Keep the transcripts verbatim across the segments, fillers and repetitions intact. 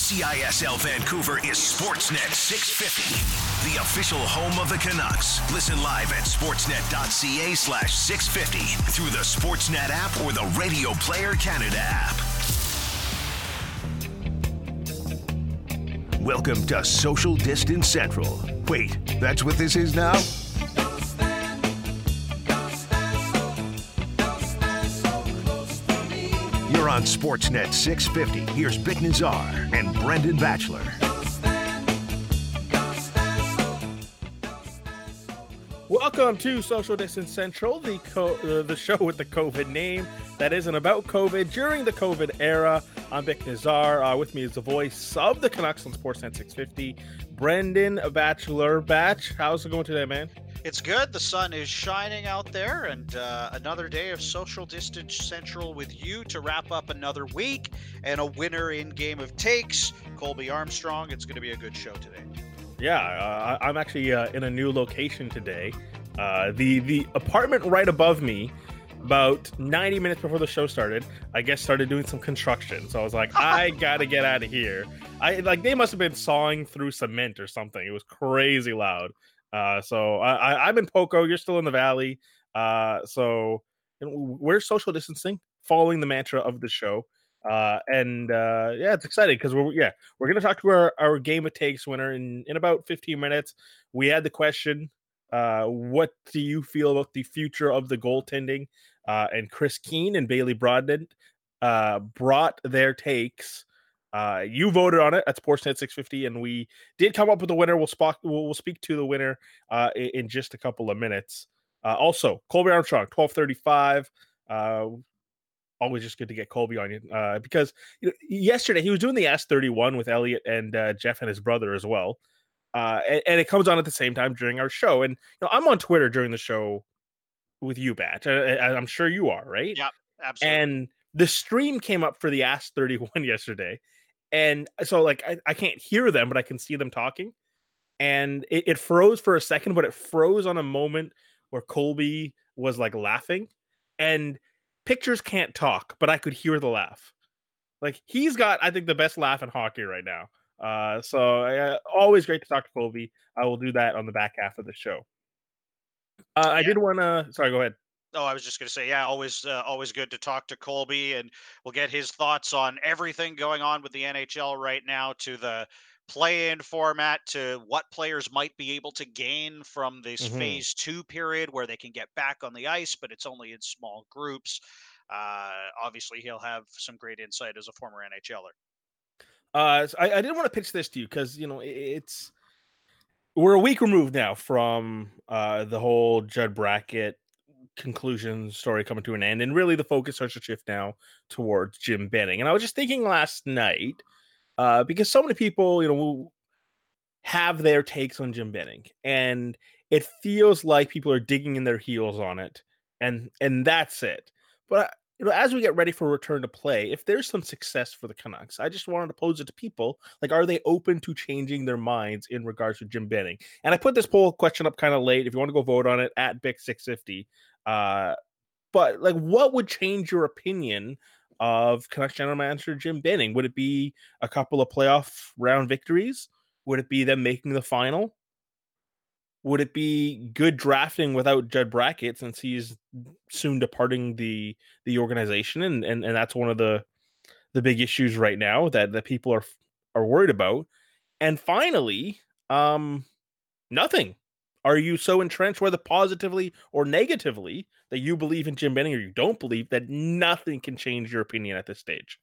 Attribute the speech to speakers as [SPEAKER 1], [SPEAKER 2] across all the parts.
[SPEAKER 1] C I S L Vancouver is Sportsnet six fifty, the official home of the Canucks. Listen live at sportsnet.ca slash 650 through the Sportsnet app or the Radio Player Canada app. Welcome to Social Distance Central. Wait, that's what this is now? You're on Sportsnet six fifty. Here's Bick Nazar and Brendan Batchelor.
[SPEAKER 2] Welcome to Social Distance Central, the co- uh, the show with the COVID name that isn't about COVID during the COVID era. I'm Bick Nazar. Uh, with me is the voice of the Canucks on Sportsnet six fifty, Brendan Batchelor. Batch, how's it going today, man?
[SPEAKER 3] It's good. The sun is shining out there, and uh, another day of Social Distance Central with you to wrap up another week, and a winner in Game of Takes, Colby Armstrong. It's going to be a good show today.
[SPEAKER 2] Yeah, uh, I'm actually uh, in a new location today. Uh, the the apartment right above me, about ninety minutes before the show started, I guess started doing some construction. So I was like, I gotta get out of here. I like they must have been sawing through cement or something. It was crazy loud. Uh, so I, I, I'm in Poco. You're still in the Valley. Uh, so we're social distancing, following the mantra of the show. Uh, and uh, yeah, it's exciting because we're yeah we're gonna talk to our, our Game of Takes winner in, in about fifteen minutes. We had the question, uh, what do you feel about the future of the goaltending? Uh, and Chris Keane and Bailey Broadbent uh, brought their takes. Uh, you voted on it at Sportsnet six fifty, and we did come up with the winner. We'll, spot, we'll, we'll speak to the winner uh, in, in just a couple of minutes. Uh, also, Colby Armstrong, twelve thirty-five. Uh, always just good to get Colby on you uh, because you know, yesterday he was doing the S thirty-one with Elliot and uh, Jeff and his brother as well. Uh, and, and it comes on at the same time during our show. And you know, I'm on Twitter during the show with you, Batch. I, I, I'm sure you are, right?
[SPEAKER 3] Yeah, absolutely.
[SPEAKER 2] And the stream came up for the Ask thirty-one yesterday. And so, like, I, I can't hear them, but I can see them talking. And it, it froze for a second, but it froze on a moment where Colby was, like, laughing. And pictures can't talk, but I could hear the laugh. Like, he's got, I think, the best laugh in hockey right now. Uh, so, uh, always great to talk to Colby. I will do that on the back half of the show. Uh,
[SPEAKER 3] yeah.
[SPEAKER 2] I did want to... Sorry, go ahead.
[SPEAKER 3] Oh, I was just going to say, yeah, always uh, always good to talk to Colby, and we'll get his thoughts on everything going on with the N H L right now, to the play-in format, to what players might be able to gain from this mm-hmm. phase two period where they can get back on the ice, but it's only in small groups. Uh, obviously, he'll have some great insight as a former N H L er.
[SPEAKER 2] Uh, so I, I didn't want to pitch this to you because, you know, it's we're a week removed now from uh, the whole Judd Brackett conclusion story coming to an end, and really the focus starts to shift now towards Jim Benning. And I was just thinking last night, uh, because so many people, you know, have their takes on Jim Benning, and it feels like people are digging in their heels on it, and and that's it. But you know, as we get ready for return to play, if there's some success for the Canucks, I just wanted to pose it to people, like, are they open to changing their minds in regards to Jim Benning? And I put this poll question up kind of late. If you want to go vote on it, at Bick six fifty. Uh, but like, what would change your opinion of Canucks general manager Jim Benning? Would it be a couple of playoff round victories? Would it be them making the final? Would it be good drafting without Judd Brackett, since he's soon departing the the organization, and and, and that's one of the the big issues right now that that people are are worried about. And finally, um, nothing. Are you so entrenched, whether positively or negatively, that you believe in Jim Benning, or you don't believe, that nothing can change your opinion at this stage?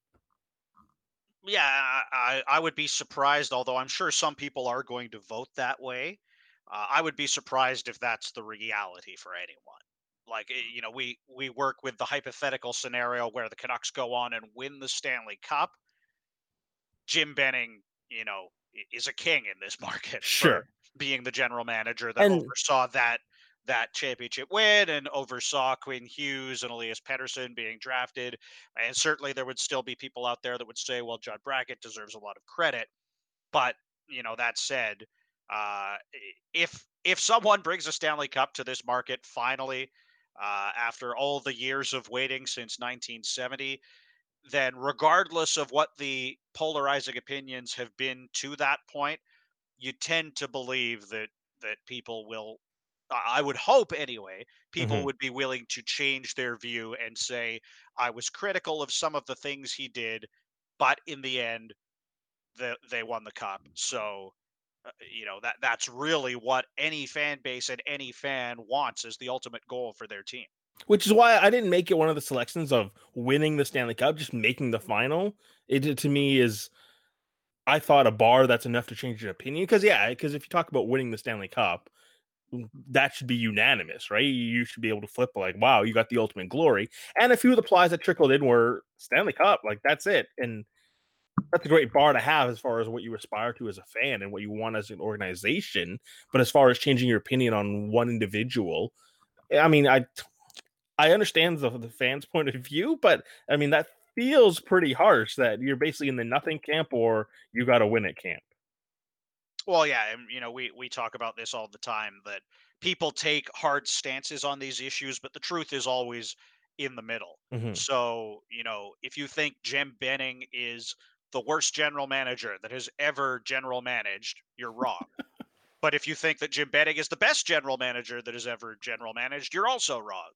[SPEAKER 3] Yeah, I, I would be surprised, although I'm sure some people are going to vote that way. Uh, I would be surprised if that's the reality for anyone. Like, you know, we, we work with the hypothetical scenario where the Canucks go on and win the Stanley Cup. Jim Benning, you know, is a king in this market.
[SPEAKER 2] Sure.
[SPEAKER 3] Being the general manager that and, oversaw that that championship win, and oversaw Quinn Hughes and Elias Pettersson being drafted. And certainly there would still be people out there that would say, well, Judd Brackett deserves a lot of credit. But, you know, that said, uh, if if someone brings a Stanley Cup to this market finally, uh, after all the years of waiting since nineteen seventy, then regardless of what the polarizing opinions have been to that point, you tend to believe that that people will, I would hope anyway, people
[SPEAKER 2] Mhm.
[SPEAKER 3] would be willing to change their view and say, I was critical of some of the things he did, but in the end, the, they won the cup. So, uh, you know, that that's really what any fan base and any fan wants as the ultimate goal for their team.
[SPEAKER 2] Which is why I didn't make it one of the selections of winning the Stanley Cup, just making the final. It to me is, I thought, a bar that's enough to change your opinion. Because yeah, because if you talk about winning the Stanley Cup, that should be unanimous, right? You should be able to flip like, wow, you got the ultimate glory. And a few of the plies that trickled in were Stanley Cup, like that's it. And that's a great bar to have as far as what you aspire to as a fan and what you want as an organization. But as far as changing your opinion on one individual, I mean, I I understand the, the fans' point of view, but I mean that feels pretty harsh that you're basically in the nothing camp or you got to win it camp.
[SPEAKER 3] Well, yeah, and you know, we we talk about this all the time that people take hard stances on these issues, but the truth is always in the middle.
[SPEAKER 2] Mm-hmm.
[SPEAKER 3] So, you know, if you think Jim Benning is the worst general manager that has ever general managed, you're wrong. But if you think that Jim Benning is the best general manager that has ever general managed, you're also wrong.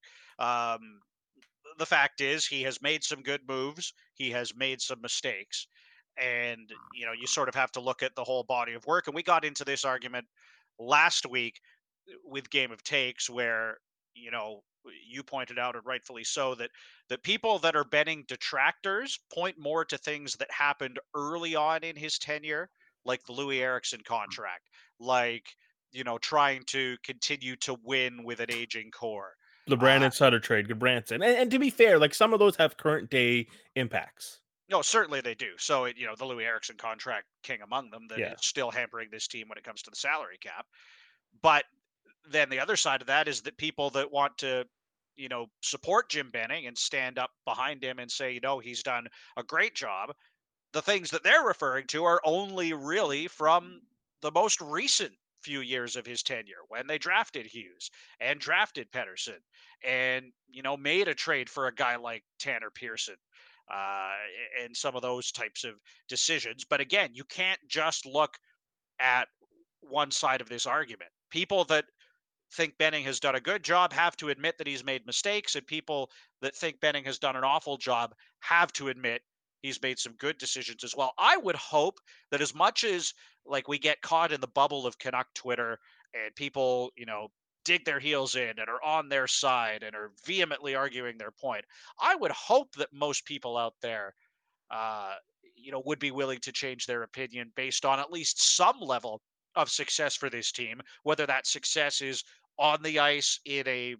[SPEAKER 3] Um, the fact is, he has made some good moves. He has made some mistakes. And, you know, you sort of have to look at the whole body of work. And we got into this argument last week with Game of Takes, where, you know, you pointed out, and rightfully so, that that people that are Benning detractors point more to things that happened early on in his tenure, like the Louis Eriksson contract, like, you know, trying to continue to win with an aging core.
[SPEAKER 2] The
[SPEAKER 3] Uh,
[SPEAKER 2] Brandon Sutter trade, good Branson. And, and to be fair, like some of those have current day impacts.
[SPEAKER 3] no, certainly they do. So, it, you know, the Louis Eriksson contract, king among them, that
[SPEAKER 2] Yeah.
[SPEAKER 3] is still hampering this team when it comes to the salary cap. But then the other side of that is that people that want to, you know, support Jim Benning and stand up behind him and say, you know, he's done a great job, the things that they're referring to are only really from the most recent few years of his tenure, when they drafted Hughes and drafted Pedersen and, you know, made a trade for a guy like Tanner Pearson, uh, and some of those types of decisions. But again, you can't just look at one side of this argument. People that think Benning has done a good job have to admit that he's made mistakes, and people that think Benning has done an awful job have to admit he's made some good decisions as well. I would hope that as much as like we get caught in the bubble of Canuck Twitter and people, you know, dig their heels in and are on their side and are vehemently arguing their point, I would hope that most people out there, uh, you know, would be willing to change their opinion based on at least some level of success for this team, whether that success is on the ice in a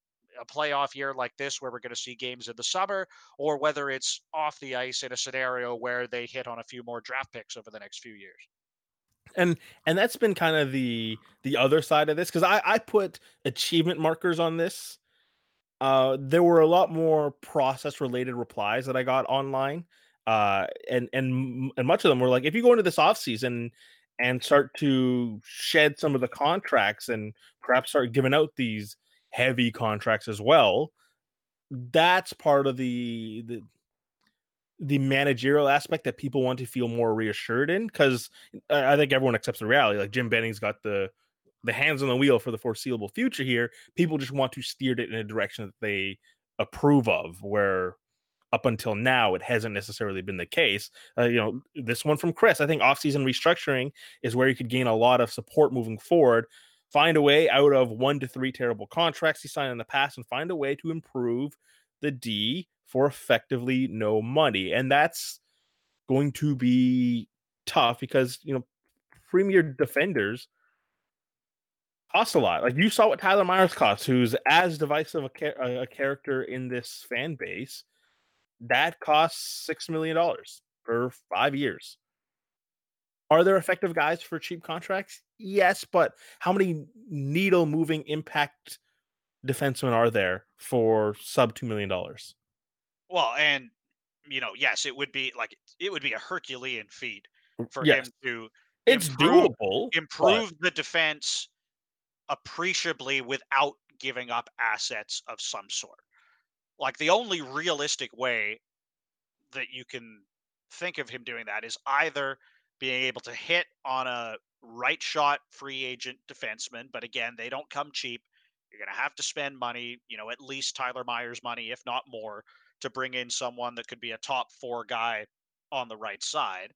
[SPEAKER 3] a playoff year like this where we're going to see games in the summer, or whether it's off the ice in a scenario where they hit on a few more draft picks over the next few years.
[SPEAKER 2] And and that's been kind of the the other side of this, because I, I put achievement markers on this. Uh, there were a lot more process related replies that I got online. Uh, and and and much of them were like, if you go into this offseason and start to shed some of the contracts and perhaps start giving out these heavy contracts as well, that's part of the the the managerial aspect that people want to feel more reassured in, because I think everyone accepts the reality. Like Jim Benning's got the the hands on the wheel for the foreseeable future here. People just want to steer it in a direction that they approve of, where up until now it hasn't necessarily been the case. Uh, you know, this one from Chris, I think offseason restructuring is where you could gain a lot of support moving forward. Find a way out of one to three terrible contracts he signed in the past and find a way to improve the D for effectively no money. And that's going to be tough because, you know, premier defenders cost a lot. Like you saw what Tyler Myers costs, who's as divisive a, char- a character in this fan base. That costs six million dollars for five years. Are there effective guys for cheap contracts? Yes, but how many needle-moving impact defensemen are there for sub two million dollars?
[SPEAKER 3] Well, and you know, yes, it would be like it would be a Herculean feat for
[SPEAKER 2] Yes,
[SPEAKER 3] him to
[SPEAKER 2] it's
[SPEAKER 3] improve
[SPEAKER 2] doable.
[SPEAKER 3] improve the defense appreciably without giving up assets of some sort. Like the only realistic way that you can think of him doing that is either being able to hit on a right shot free agent defenseman, but again, they don't come cheap. You're going to have to spend money, you know, at least Tyler Myers money, if not more, to bring in someone that could be a top four guy on the right side.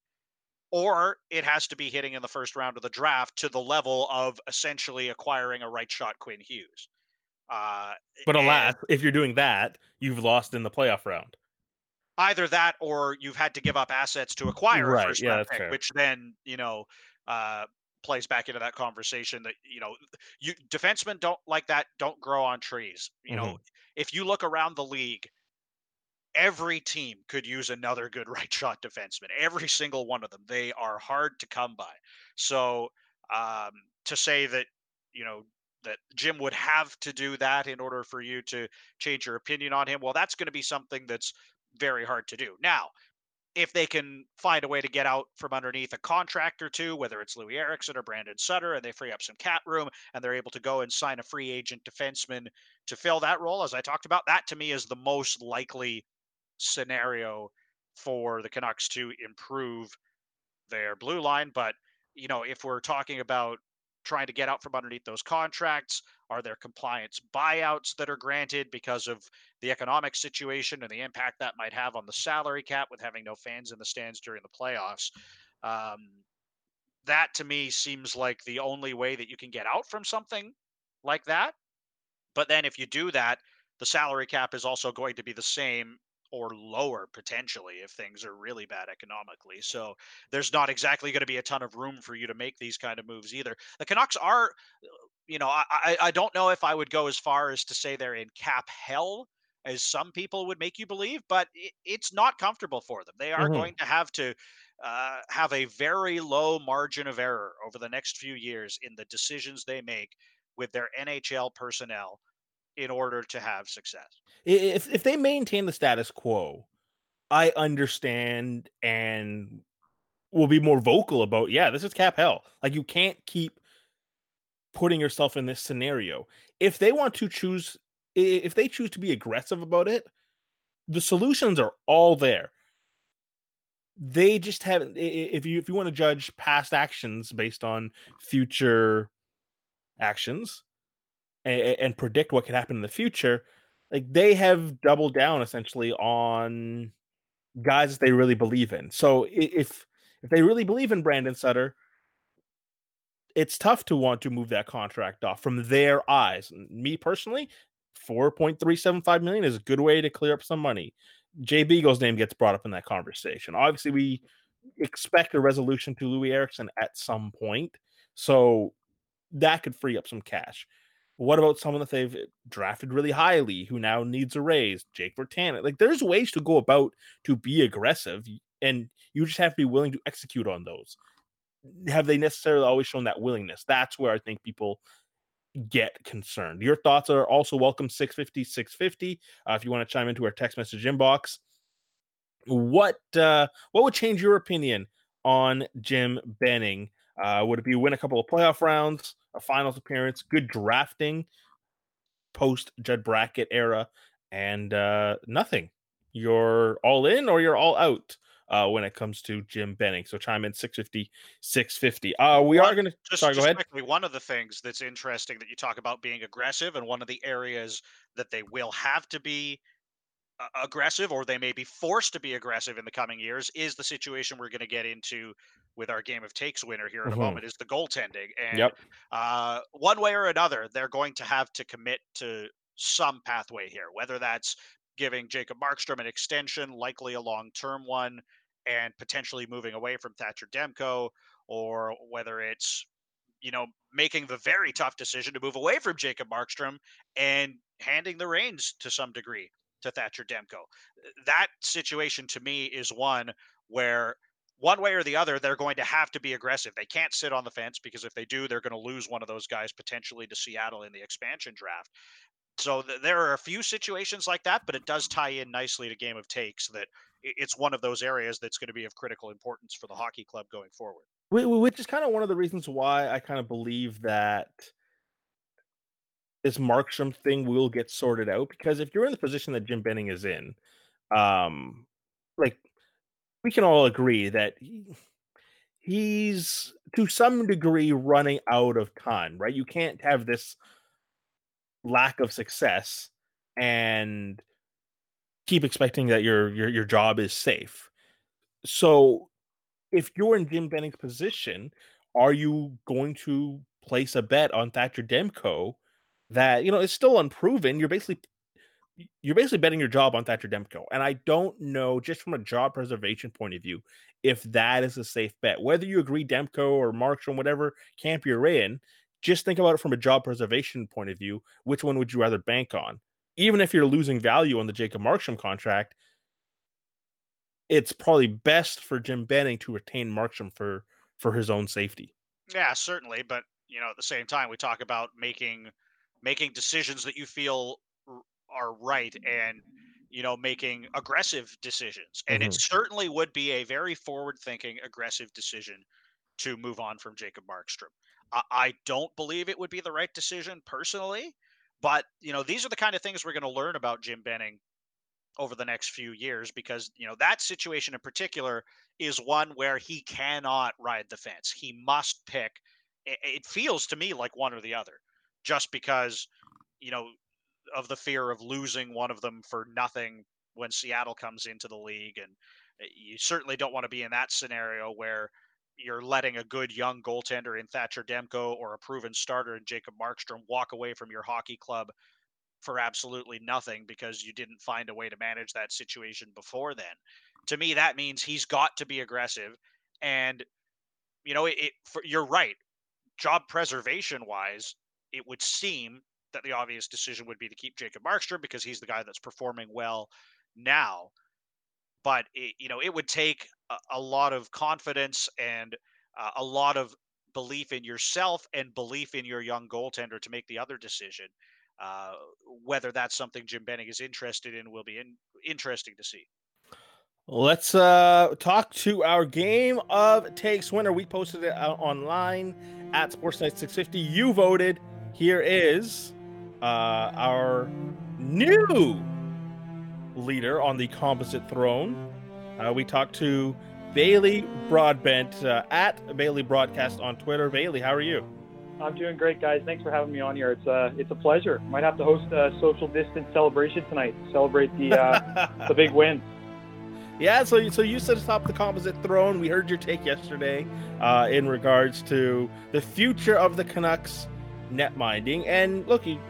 [SPEAKER 3] Or it has to be hitting in the first round of the draft to the level of essentially acquiring a right shot Quinn Hughes. Uh,
[SPEAKER 2] But alas,
[SPEAKER 3] and
[SPEAKER 2] if you're doing that, you've lost in the playoff round.
[SPEAKER 3] either that or you've had to give up assets to acquire a
[SPEAKER 2] Right.
[SPEAKER 3] first
[SPEAKER 2] Yeah,
[SPEAKER 3] round
[SPEAKER 2] that's
[SPEAKER 3] pick,
[SPEAKER 2] fair.
[SPEAKER 3] which then, you know, uh, plays back into that conversation that, you know, you defensemen don't like that, don't grow on trees. You know,
[SPEAKER 2] Mhm.
[SPEAKER 3] if you look around the league, every team could use another good right shot defenseman. Every single one of them. They are hard to come by. So um, to say that, you know, that Jim would have to do that in order for you to change your opinion on him, well, that's going to be something that's very hard to do. Now, if they can find a way to get out from underneath a contract or two, whether it's Louis Eriksson or Brandon Sutter, and they free up some cap room and they're able to go and sign a free agent defenseman to fill that role, as I talked about, that to me is the most likely scenario for the Canucks to improve their blue line. But, you know, if we're talking about trying to get out from underneath those contracts, are there compliance buyouts that are granted because of the economic situation and the impact that might have on the salary cap with having no fans in the stands during the playoffs? Um, that to me seems like the only way that you can get out from something like that. But then if you do that, the salary cap is also going to be the same or lower potentially if things are really bad economically. So there's not exactly going to be a ton of room for you to make these kind of moves either. The Canucks are, you know, I, I, I don't know if I would go as far as to say they're in cap hell as some people would make you believe, but it, it's not comfortable for them. They are
[SPEAKER 2] Mhm.
[SPEAKER 3] going to have to uh, have a very low margin of error over the next few years in the decisions they make with their N H L personnel in order to have success.
[SPEAKER 2] I- If if they maintain the status quo, I understand and will be more vocal about, yeah, this is cap hell. Like, you can't keep putting yourself in this scenario. If they want to choose, if they choose to be aggressive about it, the solutions are all there. They just haven't. If you if you want to judge past actions based on future actions and, and predict what could happen in the future, like, they have doubled down essentially on guys that they really believe in. So if if they really believe in Brandon Sutter, it's tough to want to move that contract off from their eyes. Me personally, four point three seven five million is a good way to clear up some money. Jay Beagle's name gets brought up in that conversation. Obviously, we expect a resolution to Louis Eriksson at some point, so that could free up some cash. What about someone that they've drafted really highly who now needs a raise? Jake Virtanen. Like, there's ways to go about to be aggressive, and you just have to be willing to execute on those. Have they necessarily always shown that willingness? That's where I think people get concerned. Your thoughts are also welcome. six fifty, six fifty. Uh, if you want to chime into our text message inbox, what uh, what would change your opinion on Jim Benning? Uh, would it be win a couple of playoff rounds, a finals appearance, good drafting post Judd Brackett era, and uh, nothing? You're all in or you're all out uh, when it comes to Jim Benning. So chime in six fifty, six fifty. Uh, we
[SPEAKER 3] One
[SPEAKER 2] are going to,
[SPEAKER 3] just
[SPEAKER 2] sorry, go
[SPEAKER 3] just
[SPEAKER 2] ahead.
[SPEAKER 3] quickly, one of the things that's interesting that you talk about being aggressive, and one of the areas that they will have to be uh, aggressive, or they may be forced to be aggressive in the coming years, is the situation we're going to get into with our game of takes winner here in a
[SPEAKER 2] Mm-hmm.
[SPEAKER 3] moment, is the goaltending. And
[SPEAKER 2] Yep.
[SPEAKER 3] uh, one way or another, they're going to have to commit to some pathway here, whether that's giving Jacob Markstrom an extension, likely a long-term one, and potentially moving away from Thatcher Demko, or whether it's, you know, making the very tough decision to move away from Jacob Markstrom and handing the reins to some degree to Thatcher Demko. That situation to me is one where one way or the other, they're going to have to be aggressive. They can't sit on the fence, because if they do, they're going to lose one of those guys potentially to Seattle in the expansion draft. So th- there are a few situations like that, but it does tie in nicely to Game of Takes that i- it's one of those areas that's going to be of critical importance for the hockey club going forward.
[SPEAKER 2] Which is kind of one of the reasons why I kind of believe that this Markstrom thing will get sorted out. Because if you're in the position that Jim Benning is in, um, like we can all agree that he, he's to some degree running out of time, right? You can't have this lack of success and keep expecting that your your your job is safe. So if you're in Jim Benning's position, are you going to place a bet on Thatcher Demko that, you know, is still unproven? You're basically you're basically betting your job on Thatcher Demko. And I don't know, just from a job preservation point of view, if that is a safe bet. Whether you agree Demko or Markstrom, whatever camp you're in, just think about it from a job preservation point of view. Which one would you rather bank on? Even if you're losing value on the Jacob Markstrom contract, it's probably best for Jim Benning to retain Markstrom for, for his own safety.
[SPEAKER 3] Yeah, certainly. But, you know, at the same time, we talk about making making decisions that you feel are right and, you know, making aggressive decisions. And
[SPEAKER 2] Mm-hmm.
[SPEAKER 3] it certainly would be a very forward-thinking, aggressive decision to move on from Jacob Markstrom. I, I don't believe it would be the right decision personally, but, you know, these are the kind of things we're going to learn about Jim Benning over the next few years, because, you know, that situation in particular is one where he cannot ride the fence. He must pick. It, it feels to me like one or the other, just because, you know, of the fear of losing one of them for nothing when Seattle comes into the league. And you certainly don't want to be in that scenario where you're letting a good young goaltender in Thatcher Demko or a proven starter in Jacob Markstrom walk away from your hockey club for absolutely nothing because you didn't find a way to manage that situation before then. To me, that means he's got to be aggressive. And, you know, it, it for, you're right. Job preservation wise, it would seem that the obvious decision would be to keep Jacob Markstrom because he's the guy that's performing well now. But, it, you know, it would take a, a lot of confidence and uh, a lot of belief in yourself and belief in your young goaltender to make the other decision. Uh, whether that's something Jim Benning is interested in will be in, interesting to see.
[SPEAKER 2] Let's uh, talk to our game of takes winner. We posted it out online at Sportsnet six fifty. You voted. Here is uh, our new leader on the composite throne. Uh, we talked to Bailey Broadbent uh, at Bailey Broadcast on Twitter. Bailey, how are you?
[SPEAKER 4] I'm doing great, guys. Thanks for having me on here. It's a, it's a pleasure. Might have to host a social distance celebration tonight to celebrate the uh, the big win.
[SPEAKER 2] Yeah, so so you sit atop the composite throne. We heard your take yesterday uh, in regards to the future of the Canucks net minding. And look, you,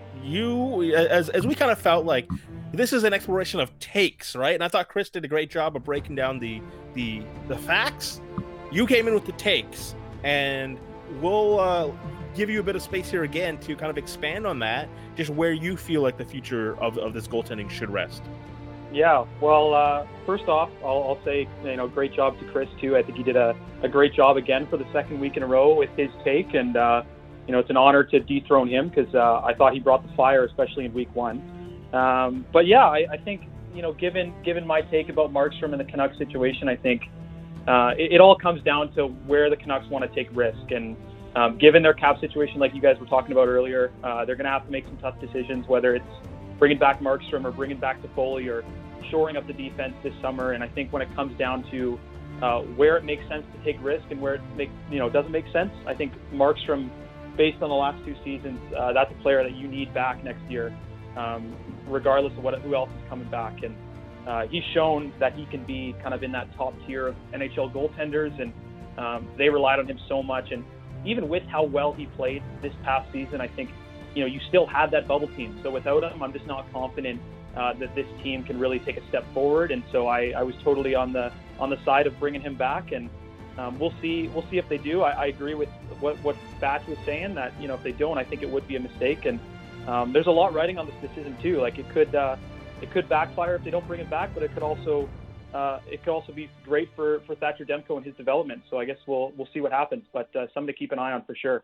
[SPEAKER 2] you as as we kind of felt like this is an exploration of takes, right? And I thought Chris did a great job of breaking down the the the facts. You came in with the takes, and we'll uh, give you a bit of space here again to kind of expand on that, just where you feel like the future of, of this goaltending should rest.
[SPEAKER 4] Yeah, well, uh, first off, I'll, I'll say, you know, great job to Chris, too. I think he did a, a great job again for the second week in a row with his take. And, uh, you know, it's an honor to dethrone him because uh, I thought he brought the fire, especially in week one. Um, but, yeah, I, I think, you know, given given my take about Markstrom and the Canucks situation, I think uh, it, it all comes down to where the Canucks want to take risk. And um, given their cap situation, like you guys were talking about earlier, uh, they're going to have to make some tough decisions, whether it's bringing back Markstrom or bringing back Toffoli or shoring up the defense this summer. And I think when it comes down to uh, where it makes sense to take risk and where it make, you know, doesn't make sense, I think Markstrom, based on the last two seasons, uh, that's a player that you need back next year, um, regardless of what who else is coming back. And uh, he's shown that he can be kind of in that top tier of N H L goaltenders, and um, they relied on him so much. And even with how well he played this past season, I think, you know, you still had that bubble team. So without him, I'm just not confident uh, that this team can really take a step forward. And so I, I was totally on the on the side of bringing him back. And um, we'll see we'll see if they do. I, I agree with what what Batch was saying, that, you know, if they don't, I think it would be a mistake. And um, there's a lot riding on this decision too. Like it could uh, it could backfire if they don't bring it back, but it could also uh, it could also be great for, for Thatcher Demko and his development. So I guess we'll we'll see what happens. But uh, something to keep an eye on for sure.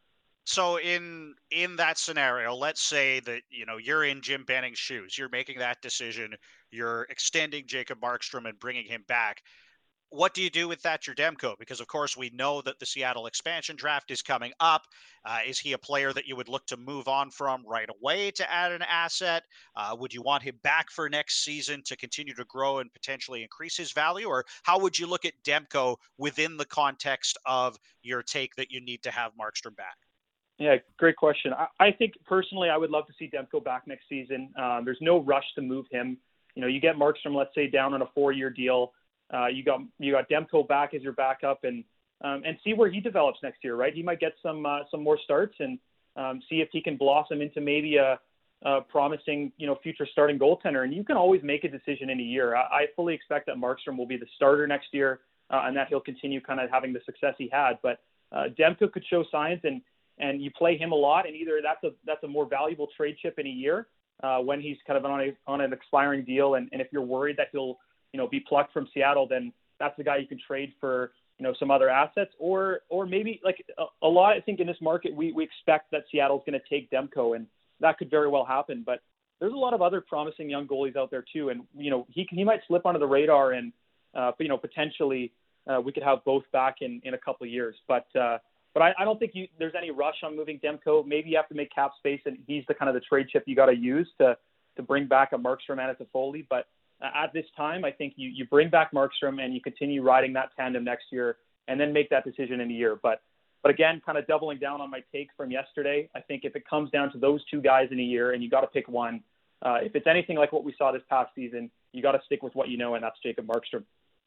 [SPEAKER 3] So in in that scenario, let's say that, you know, you're in Jim Benning's shoes. You're making that decision. You're extending Jacob Markstrom and bringing him back. what do you do with Thatcher Demko? Because, of course, we know that the Seattle expansion draft is coming up. Uh, is he a player that you would look to move on from right away to add an asset? Uh, would you want him back for next season to continue to grow and potentially increase his value? Or how would you look at Demko within the context of your take that you need to have Markstrom back?
[SPEAKER 4] Yeah, great question. I, I think personally, I would love to see Demko back next season. Um, there's no rush to move him. You know, you get Markstrom, let's say, down on a four-year deal. Uh, you got you got Demko back as your backup, and um, and see where he develops next year. Right, he might get some uh, some more starts, and um, see if he can blossom into maybe a, a promising, you know, future starting goaltender. And you can always make a decision in a year. I, I fully expect that Markstrom will be the starter next year, uh, and that he'll continue kind of having the success he had. But uh, Demko could show signs, and and you play him a lot, and either that's a that's a more valuable trade chip in a year uh, when he's kind of on a on an expiring deal, and, and if you're worried that he'll you know, be plucked from Seattle, then that's the guy you can trade for, you know, some other assets, or, or maybe like a, a lot, I think in this market, we, we expect that Seattle's going to take Demko, and that could very well happen, but there's a lot of other promising young goalies out there too. And, you know, he he might slip under the radar, and, uh, you know, potentially uh, we could have both back in, in a couple of years, but, uh, but I, I don't think you, there's any rush on moving Demko. Maybe you have to make cap space, and he's the kind of the trade chip you got to use to, to bring back a Markstrom and a Toffoli, but at this time, I think you, you bring back Markstrom and you continue riding that tandem next year, and then make that decision in a year. But but again, kind of doubling down on my take from yesterday, I think if it comes down to those two guys in a year and you got to pick one, uh, if it's anything like what we saw this past season, you got to stick with what you know, and that's Jacob Markstrom.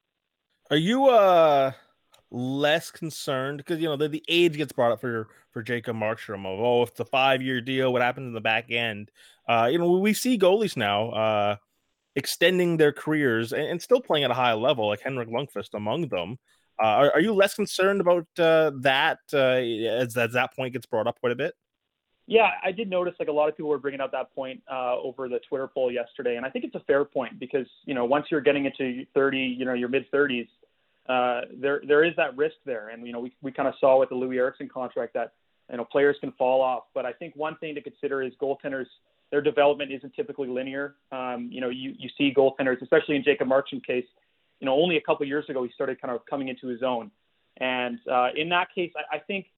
[SPEAKER 2] Are you uh, less concerned? Because, you know, the, the age gets brought up for, for Jacob Markstrom of, oh, if it's a five-year deal, what happens in the back end? Uh, you know, we see goalies now uh, – extending their careers and, and still playing at a high level, like Henrik Lundqvist among them. Uh, are, are you less concerned about uh, that uh, as, as that point gets brought up quite a bit?
[SPEAKER 4] Yeah, I did notice like a lot of people were bringing up that point uh, over the Twitter poll yesterday, and I think it's a fair point because, you know, once you're getting into thirty, you know, your mid thirties, uh, there there is that risk there, and you know, we we kind of saw with the Louis Eriksson contract that, you know, players can fall off. But I think one thing to consider is goaltenders. Their development isn't typically linear. Um, you know, you, you see goaltenders, especially in Jacob Markstrom's case, you know, only a couple of years ago, he started kind of coming into his own. And uh, in that case, I, I think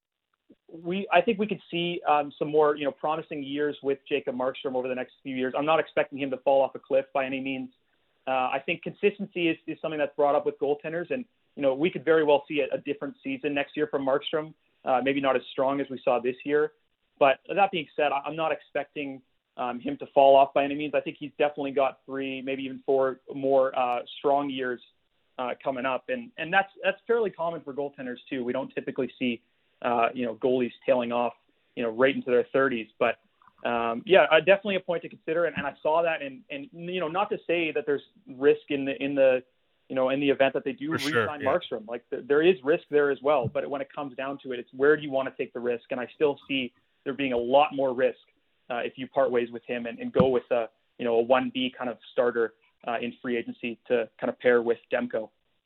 [SPEAKER 4] we, I think we could see um, some more, you know, promising years with Jacob Markstrom over the next few years. I'm not expecting him to fall off a cliff by any means. Uh, I think consistency is, is something that's brought up with goaltenders, and, you know, we could very well see a, a different season next year from Markstrom. Uh, maybe not as strong as we saw this year, but that being said, I'm not expecting Um, him to fall off by any means. I think he's definitely got three, maybe even four more uh, strong years uh, coming up, and and that's that's fairly common for goaltenders too. We don't typically see uh, you know goalies tailing off you know right into their thirties, but um, yeah, uh, definitely a point to consider. And, and I saw that, and and you know not to say that there's risk in the in the you know in the event that they do
[SPEAKER 2] for
[SPEAKER 4] re-sign
[SPEAKER 2] sure, yeah.
[SPEAKER 4] Markstrom. Like th- there is risk there as well, but when it comes down to it, it's where do you want to take the risk? And I still see there being a lot more risk Uh, if you part ways with him and, and go with a, you know, a one B kind of starter uh, in free agency to kind of pair with Demko.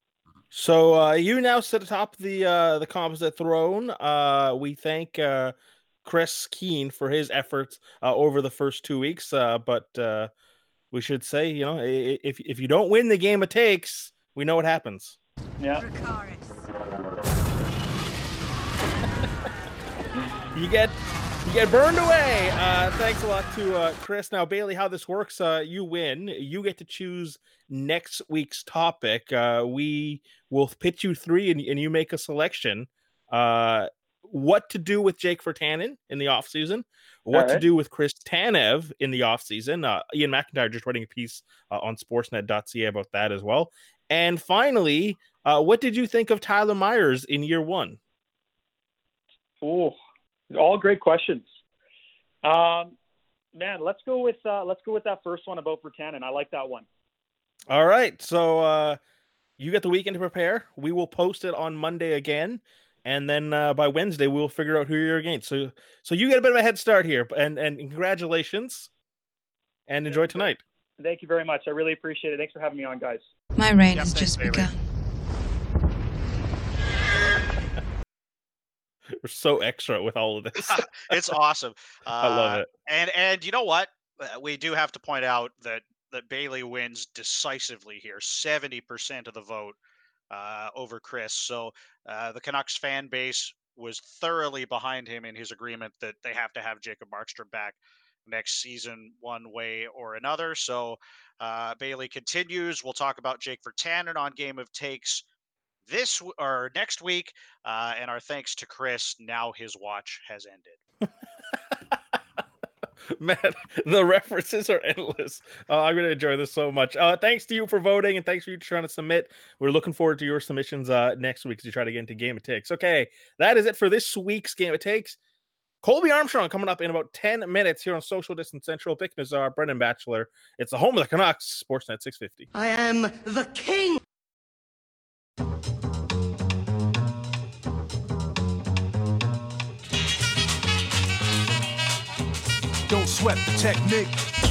[SPEAKER 2] So uh, you now sit atop the uh, the composite throne. Uh, we thank uh, Chris Keene for his efforts uh, over the first two weeks. Uh, but uh, we should say, you know, if if you don't win the game it takes, we know what happens.
[SPEAKER 4] Yeah.
[SPEAKER 2] you get. You get burned away. Uh, thanks a lot to uh, Chris. Now, Bailey, how this works, uh, you win. You get to choose next week's topic. Uh, we will pitch you three, and, and you make a selection. Uh, what to do with Jake Virtanen in the offseason, what
[SPEAKER 4] right.
[SPEAKER 2] to do with Chris Tanev in the offseason. Uh, Ian McIntyre just writing a piece uh, on sportsnet dot c a about that as well. And finally, uh, what did you think of Tyler Myers in year one?
[SPEAKER 4] Oh, all great questions. Um, man, let's go with uh, let's go with that first one about Virtanen. I like that one.
[SPEAKER 2] All right, so uh, you get the weekend to prepare. We will post it on Monday again, and then uh, by Wednesday we'll figure out who you're against. So, so you get a bit of a head start here, and and congratulations, and enjoy tonight.
[SPEAKER 4] Thank you very much. I really appreciate it. Thanks for having me on, guys.
[SPEAKER 5] My reign
[SPEAKER 3] Yeah,
[SPEAKER 5] has
[SPEAKER 3] thanks,
[SPEAKER 5] just
[SPEAKER 3] Bailey.
[SPEAKER 5] begun.
[SPEAKER 2] We're so extra with all of this.
[SPEAKER 3] It's awesome. Uh,
[SPEAKER 2] I love it.
[SPEAKER 3] And and you know what? Uh, We do have to point out that that Bailey wins decisively here. seventy percent of the vote uh, over Chris. So uh, the Canucks fan base was thoroughly behind him in his agreement that they have to have Jacob Markstrom back next season one way or another. So uh, Bailey continues. We'll talk about Jake Virtanen on Game of Takes this or next week. Uh, and our thanks to Chris. Now his watch has ended.
[SPEAKER 2] Man, the references are endless. Uh, I'm going to enjoy this so much. Uh, thanks to you for voting, and thanks for you trying to submit. We're looking forward to your submissions uh, next week as you try to get into Game of Takes. Okay, that is it for this week's Game of Takes. Colby Armstrong coming up in about ten minutes here on Social Distance Central. Vic Nazar, Brendan Batchelor. It's the home of the Canucks, Sportsnet six fifty.
[SPEAKER 5] I am the king.
[SPEAKER 6] Don't sweat the technique.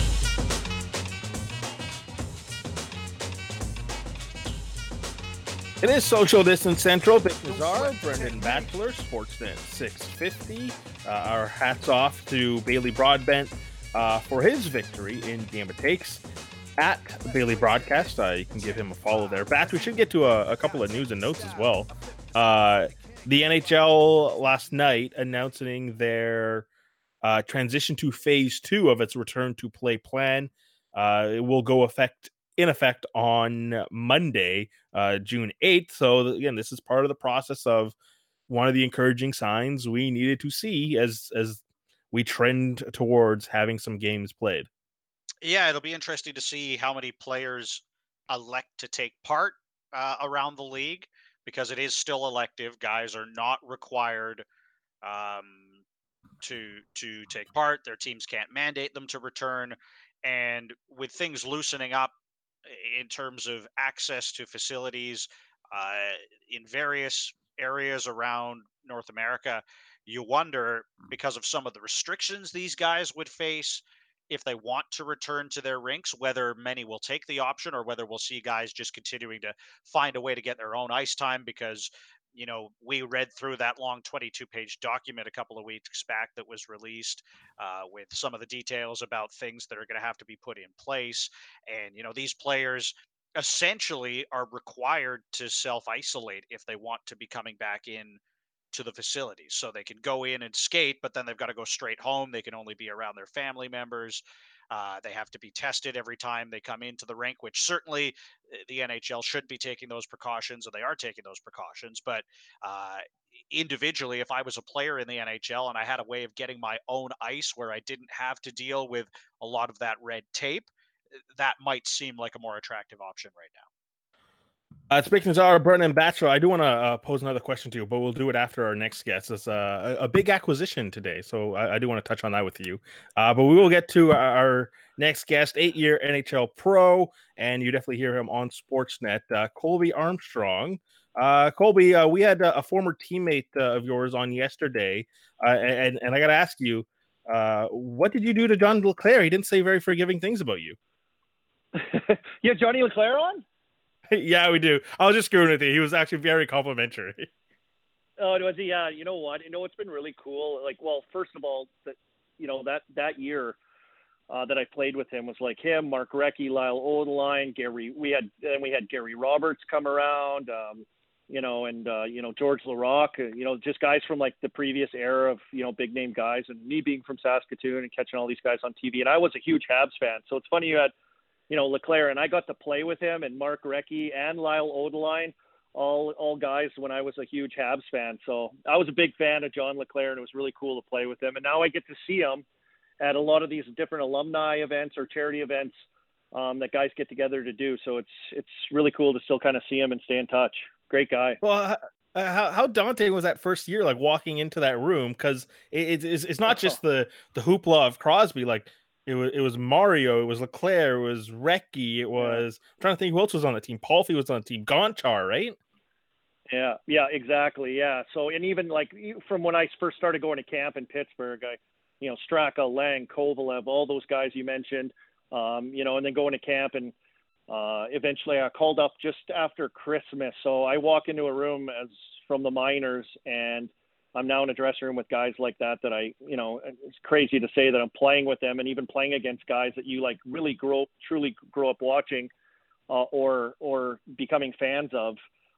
[SPEAKER 2] It is Social Distance Central. Vic Nazar, Brendan Batchelor, Sportsnet six fifty. Uh, our hats off to Bailey Broadbent uh, for his victory in Game of Takes at Bailey Broadcast. Uh, you can give him a follow there. Bat, we should get to a, a couple of news and notes as well. Uh, the N H L last night announcing their Uh, transition to phase two of its return to play plan. Uh, it will go effect in effect on Monday, uh, June eighth. So again, this is part of the process of one of the encouraging signs we needed to see as as we trend towards having some games played.
[SPEAKER 3] Yeah, it'll be interesting to see how many players elect to take part uh, around the league, because it is still elective. Guys are not required um, to to take part. Their teams can't mandate them to return. And with things loosening up in terms of access to facilities uh, in various areas around North America, you wonder, because of some of the restrictions these guys would face if they want to return to their rinks, whether many will take the option or whether we'll see guys just continuing to find a way to get their own ice time. Because you know, we read through that long twenty-two page document a couple of weeks back that was released uh, with some of the details about things that are going to have to be put in place. And, you know, these players essentially are required to self-isolate if they want to be coming back in to the facilities. So they can go in and skate, but then they've got to go straight home. They can only be around their family members. Uh, they have to be tested every time they come into the rink, which certainly the N H L should be taking those precautions, and they are taking those precautions. But uh, individually, if I was a player in the N H L and I had a way of getting my own ice where I didn't have to deal with a lot of that red tape, that might seem like a more attractive option right now.
[SPEAKER 2] Uh, speaking of our Brendan Batchelor, I do want to uh, pose another question to you, but we'll do it after our next guest. It's uh, a, a big acquisition today, so I, I do want to touch on that with you. Uh, but we will get to our next guest, eight-year N H L pro, and you definitely hear him on Sportsnet, uh, Colby Armstrong. Uh, Colby, uh, we had uh, a former teammate uh, of yours on yesterday, uh, and, and I got to ask you, uh, what did you do to John LeClair? He didn't say very forgiving things about you.
[SPEAKER 7] You have Johnny LeClair on?
[SPEAKER 2] Yeah, we do. I was just screwing with you. He was actually very complimentary.
[SPEAKER 7] Oh, was he? Yeah, you know what? You know what's been really cool? Like, well, first of all, that you know that that year uh, that I played with him was like him, Mark Recchi, Lyle Odeline, Gary. We had then we had Gary Roberts come around, um, you know, and uh, you know George Larocque, uh, you know, just guys from like the previous era of you know big name guys, and me being from Saskatoon and catching all these guys on T V, and I was a huge Habs fan, so it's funny you had. You know, LeClair, and I got to play with him, and Mark Recchi and Lyle Odeline, all all guys when I was a huge Habs fan. So I was a big fan of John LeClair, and it was really cool to play with him. And now I get to see him at a lot of these different alumni events or charity events um, that guys get together to do. So it's it's really cool to still kind of see him and stay in touch. Great guy.
[SPEAKER 2] Well, uh, how how daunting was that first year, like walking into that room? Because it, it's it's not just the the hoopla of Crosby, like. It was it was Mario, it was LeClair, it was Recchi, it was I'm trying to think who else was on the team. Palfy was on the team, Gonchar, right?
[SPEAKER 7] Yeah, yeah, exactly. Yeah. So and even like from when I first started going to camp in Pittsburgh, I you know, Straka, Lang, Kovalev, all those guys you mentioned, um, you know, and then going to camp and uh, eventually I called up just after Christmas. So I walk into a room as from the minors and I'm now in a dressing room with guys like that, that I, you know, it's crazy to say that I'm playing with them and even playing against guys that you like really grow, truly grow up watching uh, or, or becoming fans of.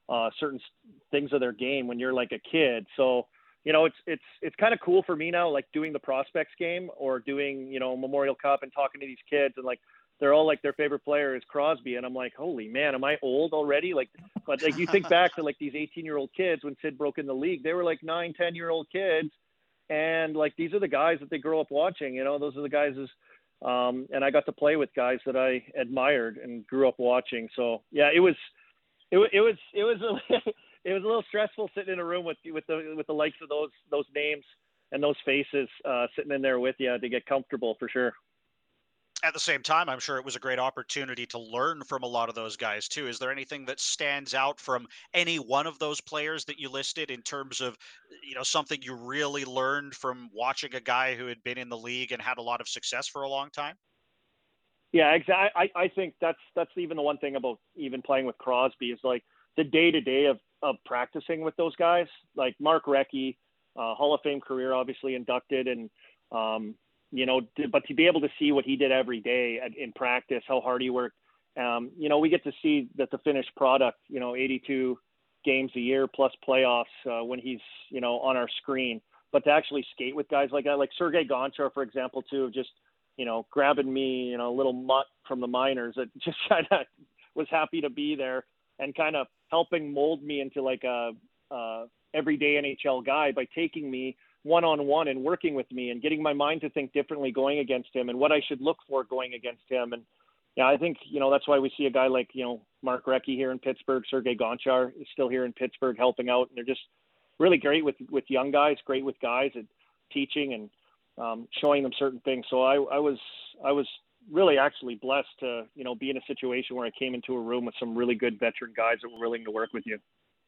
[SPEAKER 7] uh, certain things of their game when you're like a kid. So, you know, it's, it's, it's kind of cool for me now, like doing the prospects game or doing, you know, Memorial Cup and talking to these kids, and like, they're all like, their favorite player is Crosby. And I'm like, holy man, am I old already? Like, but like, you think back to like these eighteen year old kids when Sid broke in the league, they were like nine, ten year old kids. And like, these are the guys that they grow up watching, you know, those are the guys is, um, and I got to play with guys that I admired and grew up watching. So yeah, it was, it, it was, it was, a, it was a little stressful sitting in a room with, with the, with the likes of those, those names and those faces uh, sitting in there with you to get comfortable for sure.
[SPEAKER 3] At the same time, I'm sure it was a great opportunity to learn from a lot of those guys too. Is there anything that stands out from any one of those players that you listed in terms of, you know, something you really learned from watching a guy who had been in the league and had a lot of success for a long time?
[SPEAKER 7] Yeah, exactly. I, I think that's that's even the one thing about even playing with Crosby is like the day to day of of practicing with those guys. Like Mark Recchi, uh, Hall of Fame career, obviously inducted, and um, you know, but to be able to see what he did every day at, in practice, how hard he worked. Um, you know, we get to see that the finished product. You know, eighty-two games a year plus playoffs uh, when he's you know on our screen. But to actually skate with guys like that, like Sergei Gonchar, for example, too, just you know, grabbing me, you know, a little mutt from the minors that just kind of was happy to be there and kind of helping mold me into like a, a everyday N H L guy by taking me one-on-one and working with me and getting my mind to think differently going against him and what I should look for going against him. And yeah, I think, you know, that's why we see a guy like, you know, Mark Recchi here in Pittsburgh, Sergei Gonchar is still here in Pittsburgh helping out. And they're just really great with, with young guys, great with guys and teaching and, Um, showing them certain things. So I, I was, I was really actually blessed to, you know, be in a situation where I came into a room with some really good veteran guys that were willing to work with you.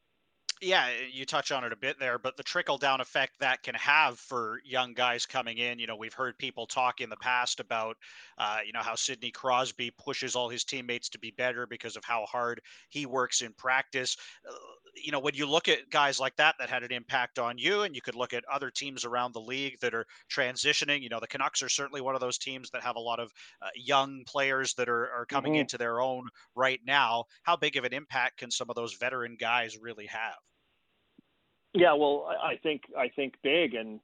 [SPEAKER 3] Yeah, you touch on it a bit there, but the trickle down effect that can have for young guys coming in, you know, we've heard people talk in the past about, uh, you know, how Sidney Crosby pushes all his teammates to be better because of how hard he works in practice. Uh, you know, when you look at guys like that, that had an impact on you, and you could look at other teams around the league that are transitioning, you know, the Canucks are certainly one of those teams that have a lot of uh, young players that are, are coming
[SPEAKER 7] Mm-hmm.
[SPEAKER 3] into their own right now. How big of an impact can some of those veteran guys really have?
[SPEAKER 7] Yeah, well, I I think I think big, and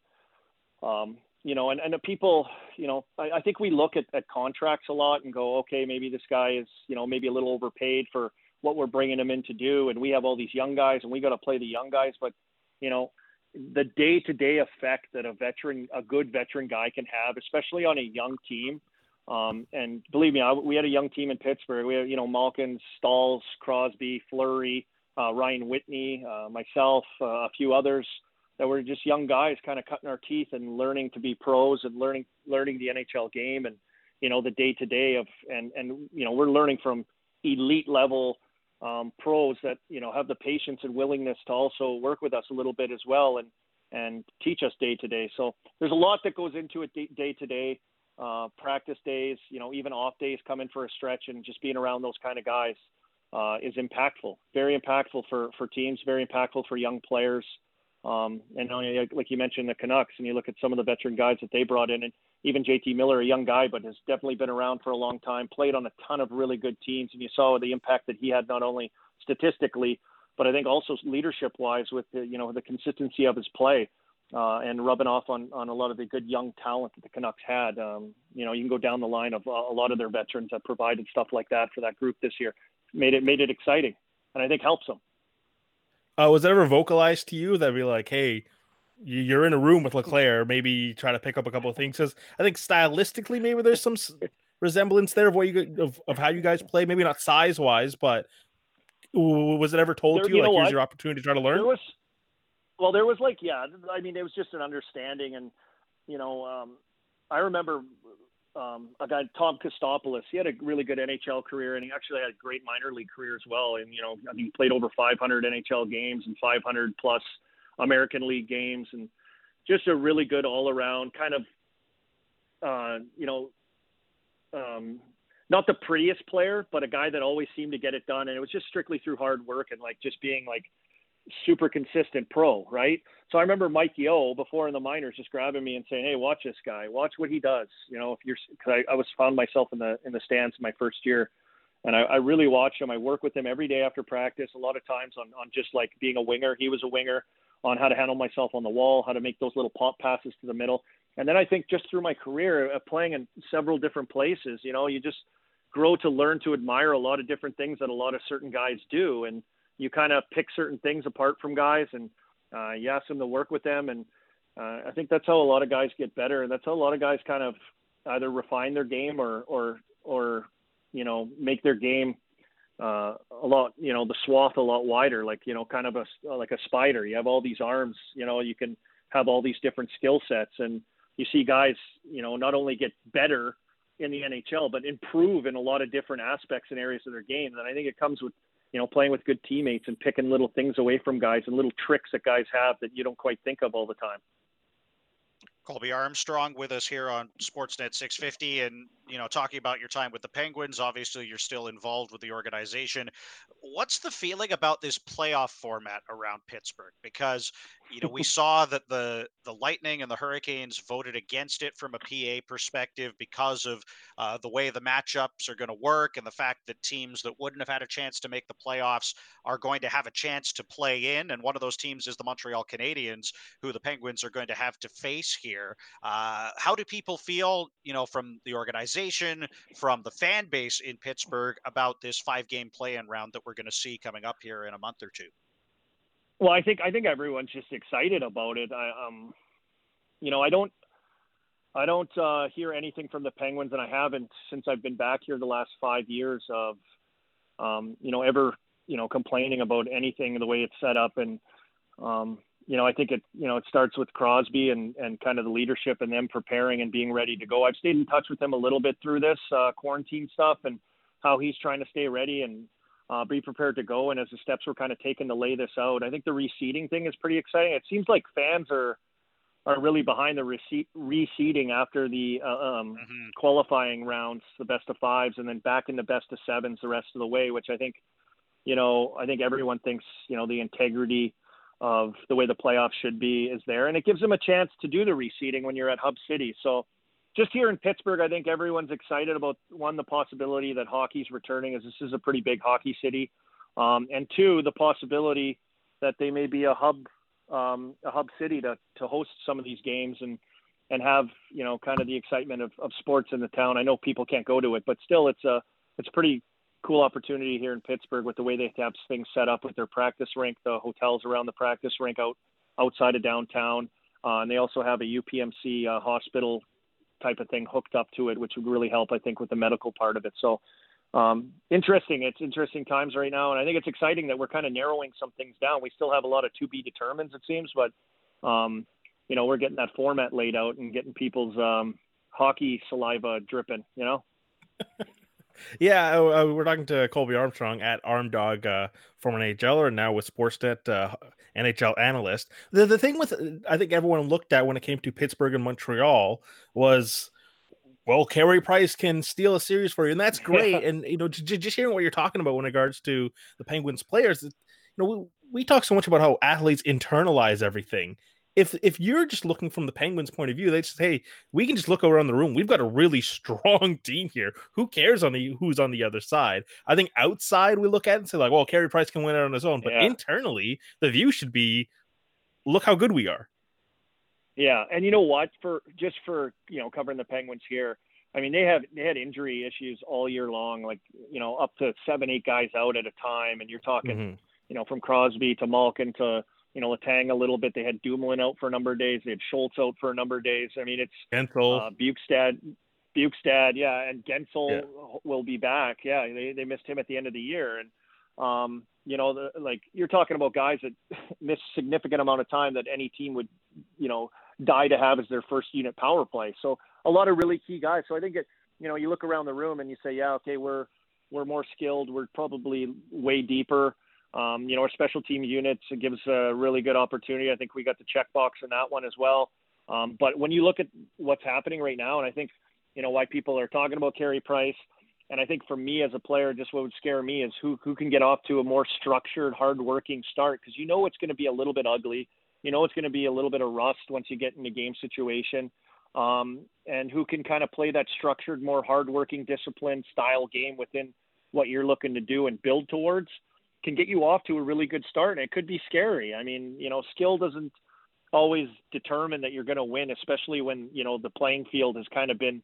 [SPEAKER 7] um, you know, and, and the people, you know, I, I think we look at, at contracts a lot and go, okay, maybe this guy is, you know, maybe a little overpaid for what we're bringing him in to do, and we have all these young guys, and we got to play the young guys. But you know, the day-to-day effect that a veteran, a good veteran guy can have, especially on a young team. Um, and believe me, I, we had a young team in Pittsburgh. We had, you know, Malkin, Stalls, Crosby, Fleury, Uh, Ryan Whitney, uh, myself, uh, a few others that were just young guys kind of cutting our teeth and learning to be pros and learning, learning the N H L game and, you know, the day to day of, and, and, you know, we're learning from elite level um, pros that, you know, have the patience and willingness to also work with us a little bit as well and, and teach us day to day. So there's a lot that goes into it day, day to day, uh, practice days, you know, even off days, coming for a stretch and just being around those kind of guys. Uh, is impactful, very impactful for, for teams, very impactful for young players. Um, and like you mentioned, the Canucks, and you look at some of the veteran guys that they brought in, and even J T Miller, a young guy, but has definitely been around for a long time, played on a ton of really good teams. And you saw the impact that he had, not only statistically, but I think also leadership wise with the, you know, the consistency of his play uh, and rubbing off on, on a lot of the good young talent that the Canucks had. Um, you know, you can go down the line of a lot of their veterans that provided stuff like that for that group this year. Made it made it exciting, and I think helps them.
[SPEAKER 2] Uh, was that ever vocalized to you? That'd be like, hey, you're in a room with LeClaire, maybe try to pick up a couple of things. Because I think stylistically, maybe there's some resemblance there of what you of, of how you guys play. Maybe not size wise, but was it ever told
[SPEAKER 7] there,
[SPEAKER 2] to you,
[SPEAKER 7] you
[SPEAKER 2] like, here's
[SPEAKER 7] what?
[SPEAKER 2] your opportunity to try to learn?
[SPEAKER 7] There was, well, there was like, yeah, I mean, it was just an understanding, and you know, um, I remember. Um, a guy, Tom Kostopoulos, he had a really good N H L career, and he actually had a great minor league career as well. And, you know, I mean, he played over five hundred N H L games and five hundred plus American League games, and just a really good all around kind of, uh, you know, um, not the prettiest player, but a guy that always seemed to get it done. And it was just strictly through hard work and like just being like super consistent pro, right? So I remember Mike Yeo before in the minors just grabbing me and saying, "Hey, watch this guy, watch what he does." You know, if you're, because I, I was found myself in the in the stands my first year, And I, I really watch him. I work with him every day after practice, a lot of times on, on just like being a winger. He was a winger, on how to handle myself on the wall, how to make those little pop passes to the middle. And then I think just through my career of playing in several different places, you know, you just grow to learn to admire a lot of different things that a lot of certain guys do. And you kind of pick certain things apart from guys, and uh, you ask them to work with them. And uh, I think that's how a lot of guys get better. And that's how a lot of guys kind of either refine their game or, or, or, you know, make their game uh, a lot, you know, the swath a lot wider, like, you know, kind of a, like a spider. You have all these arms, you know, you can have all these different skill sets, and you see guys, you know, not only get better in the N H L, but improve in a lot of different aspects and areas of their game. And I think it comes with, you know, playing with good teammates and picking little things away from guys and little tricks that guys have that you don't quite think of all the time.
[SPEAKER 3] Colby Armstrong with us here on Sportsnet six fifty, and, you know, talking about your time with the Penguins. Obviously, you're still involved with the organization. What's the feeling about this playoff format around Pittsburgh? Because, you know, we saw that the the Lightning and the Hurricanes voted against it from a P A perspective because of uh, the way the matchups are going to work, and the fact that teams that wouldn't have had a chance to make the playoffs are going to have a chance to play in. And one of those teams is the Montreal Canadiens, who the Penguins are going to have to face here. Uh, how do people feel, you know, from the organization, from the fan base in Pittsburgh about this five-game play-in round that we're going to see coming up here in a month or two?
[SPEAKER 7] Well, I think I think everyone's just excited about it. I, um, you know, I don't, I don't uh, hear anything from the Penguins, and I haven't since I've been back here the last five years of, um, you know, ever, you know, complaining about anything the way it's set up. And, um, you know, I think it, you know, it starts with Crosby and, and kind of the leadership and them preparing and being ready to go. I've stayed in touch with him a little bit through this uh, quarantine stuff and how he's trying to stay ready and uh, be prepared to go. And as the steps were kind of taken to lay this out, I think the reseeding thing is pretty exciting. It seems like fans are, are really behind the rese- reseeding after the uh, um, mm-hmm. qualifying rounds, the best of fives, and then back in the best of sevens the rest of the way, which I think, you know, I think everyone thinks, you know, the integrity of the way the playoffs should be is there. And it gives them a chance to do the reseeding when you're at Hub City. So just here in Pittsburgh, I think everyone's excited about, one, the possibility that hockey's returning, as this is a pretty big hockey city. Um, and two, the possibility that they may be a hub, um, a hub city to, to host some of these games and, and have, you know, kind of the excitement of, of sports in the town. I know people can't go to it, but still it's a, it's pretty cool opportunity here in Pittsburgh with the way they have things set up with their practice rink, the hotels around the practice rink out outside of downtown. Uh, and they also have a U P M C uh, hospital type of thing hooked up to it, which would really help, I think, with the medical part of it. So um, interesting. It's interesting times right now. And I think it's exciting that we're kind of narrowing some things down. We still have a lot of to be determined, it seems, but um, you know, we're getting that format laid out and getting people's um, hockey saliva dripping, you know?
[SPEAKER 2] Yeah, uh, we're talking to Colby Armstrong at Armdog, uh, former N H L er, and now with Sportsnet, uh, N H L analyst. The the thing with, I think everyone looked at when it came to Pittsburgh and Montreal was, well, Carey Price can steal a series for you, and that's great. And, you know, j- just hearing what you're talking about in regards to the Penguins players, you know, we, we talk so much about how athletes internalize everything. If if you're just looking from the Penguins' point of view, they just say, hey, we can just look around the room. We've got a really strong team here. Who cares on the who's on the other side? I think outside we look at it and say, like, well, Carey Price can win it on his own. But yeah. Internally, the view should be, look how good we are.
[SPEAKER 7] Yeah, and you know what? For just for, you know, covering the Penguins here, I mean, they have they had injury issues all year long, like, you know, up to seven, eight guys out at a time. And you're talking, mm-hmm. you know, from Crosby to Malkin to, you know, Letang a little bit. They had Dumoulin out for a number of days. They had Schultz out for a number of days. I mean, it's
[SPEAKER 2] Gensel,
[SPEAKER 7] uh, Bukestad, Bukestad, yeah, and Gensel yeah. will be back. Yeah, they they missed him at the end of the year, and um, you know, the, like you're talking about guys that miss significant amount of time that any team would, you know, die to have as their first unit power play. So a lot of really key guys. So I think it, you know, you look around the room and you say, yeah, okay, we're we're more skilled. We're probably way deeper. Um, you know, our special team units, it gives a really good opportunity. I think we got the checkbox in that one as well. Um, but when you look at what's happening right now, and I think, you know, why people are talking about Carey Price, and I think for me as a player, just what would scare me is who, who can get off to a more structured, hardworking start. Because you know it's going to be a little bit ugly. You know it's going to be a little bit of rust once you get in the game situation. Um, and who can kind of play that structured, more hardworking, disciplined style game within what you're looking to do and build towards, can get you off to a really good start. And it could be scary. I mean, you know, skill doesn't always determine that you're going to win, especially when, you know, the playing field has kind of been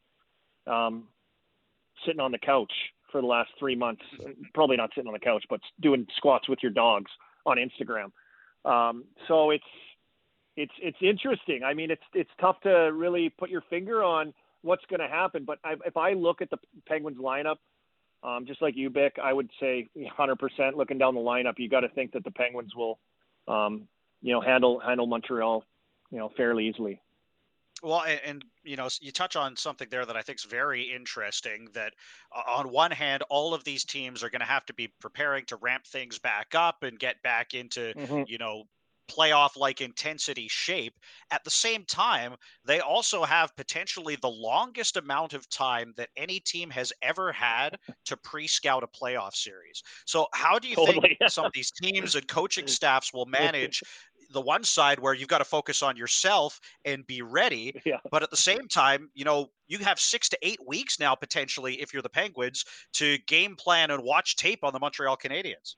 [SPEAKER 7] um, sitting on the couch for the last three months. Probably not sitting on the couch, but doing squats with your dogs on Instagram. Um, so it's, it's, it's interesting. I mean, it's, it's tough to really put your finger on what's going to happen. But I, if I look at the Penguins lineup, Um, just like you, Bick, I would say one hundred percent looking down the lineup, you got to think that the Penguins will, um, you know, handle handle Montreal, you know, fairly easily.
[SPEAKER 3] Well, and, and, you know, you touch on something there that I think is very interesting, that uh, on one hand, all of these teams are going to have to be preparing to ramp things back up and get back into,
[SPEAKER 7] Mm-hmm.
[SPEAKER 3] you know, playoff-like intensity shape. At the same time, they also have potentially the longest amount of time that any team has ever had to pre-scout a playoff series. So how do you
[SPEAKER 7] Totally.
[SPEAKER 3] think some of these teams and coaching staffs will manage the one side where you've got to focus on yourself and be ready,
[SPEAKER 7] Yeah.
[SPEAKER 3] but at the same time, you know, you have six to eight weeks now, potentially, if you're the Penguins, to game plan and watch tape on the Montreal Canadiens?